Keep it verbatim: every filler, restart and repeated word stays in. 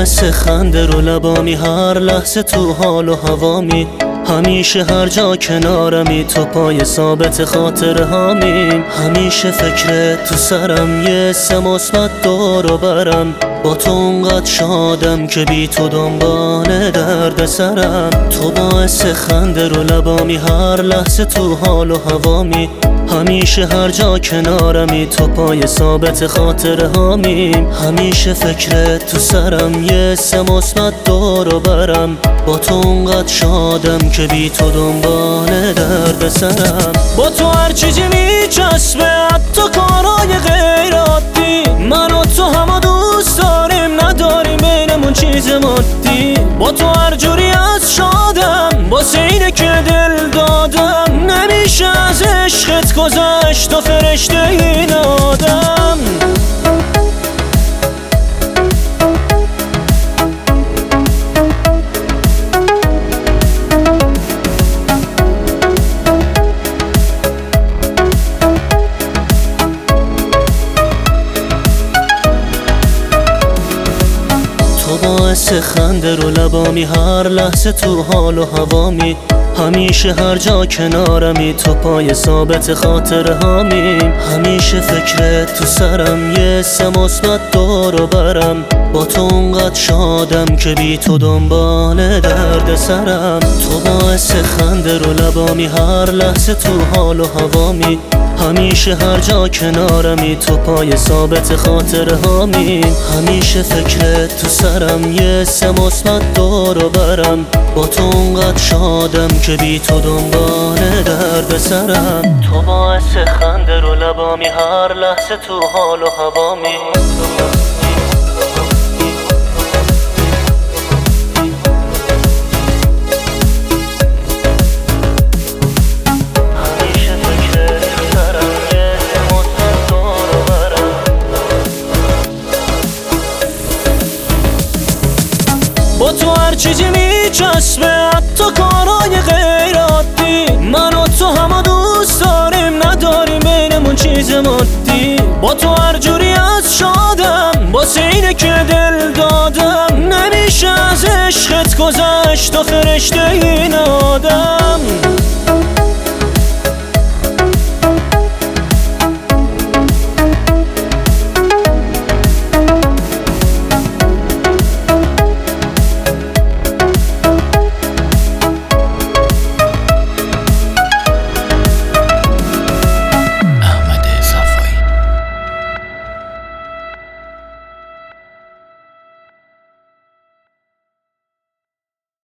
باعث خنده رو لبامی، هر لحظه تو حال و هوامی، همیشه هر جا کنارمی، تو پای ثابت خاطر هامیم. همیشه فکرت تو سرم، یه سه مثبت دور و برم، با تو اونقدر شادم که بی تو دنبال درد سرم. تو باعث خنده رو لبامی، هر لحظه تو حال و هوامی، همیشه هر جا کنارمی، تو پای ثابت خاطر هامیم. همیشه فکرت تو سرم، یه سه مثبت دور و برم، با تو اونقدر شادم که بی تو دنبال درد سرم. با تو هر چیزی میچسبه، حتی کارهای غیر عادی، من و تو همه دوست داریم، نداریم بینمون چیز مادی. با تو هر جوری از شادم، واسه اینه که دل دادم، نمیشه از عشقت گذشت تو فرشته این آدم. تو باعث خنده رو لبامی، هر لحظه تو حال و هوامی، همیشه هر جا کنارمی، تو پای ثابت خاطر هامیم. همیشه فکرت تو سرم، یه سه مثبت دور و برم، با تو اونقدر شادم که بی تو دنبال درد سرم. تو باعث خنده رو لبامی، هر لحظه تو حال و هوامی، همیشه هر جا کنارمی، تو پای ثابت خاطر هامیم. همیشه فکرت تو سرم، یه سه مثبت دور و برم، با تو اونقدر شادم که بی تو دنبال درد سرم. تو باعث خنده رو لبامی، هر لحظه تو حال و هوامی، با تو هر چیزی میچسبه، حتی کارهای غیر عادی، من و تو همه دوست داریم، نداریم بینمون چیز مادی. با تو هر جوری از شادم، واسه اینه که دل دادم، نمیشه از عشقت گذشت تو فرشته این آدم.